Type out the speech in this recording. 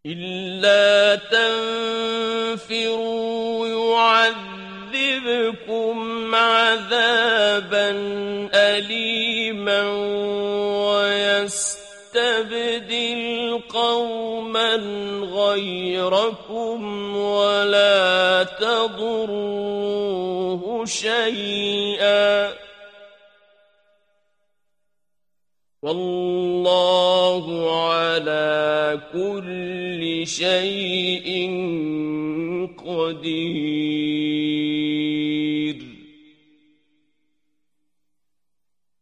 إِلَّا تَنفِرُوا يُعَذِّبْكُمْ عَذَابًا أَلِيمًا وَيَسْتَبْدِلْ قَوْمًا غَيْرَكُمْ وَلَا تَضُرُّوهُ شَيْئًا وَاللَّهُ عَلَى كُلِّ شَيْءٍ قَدِيرٌ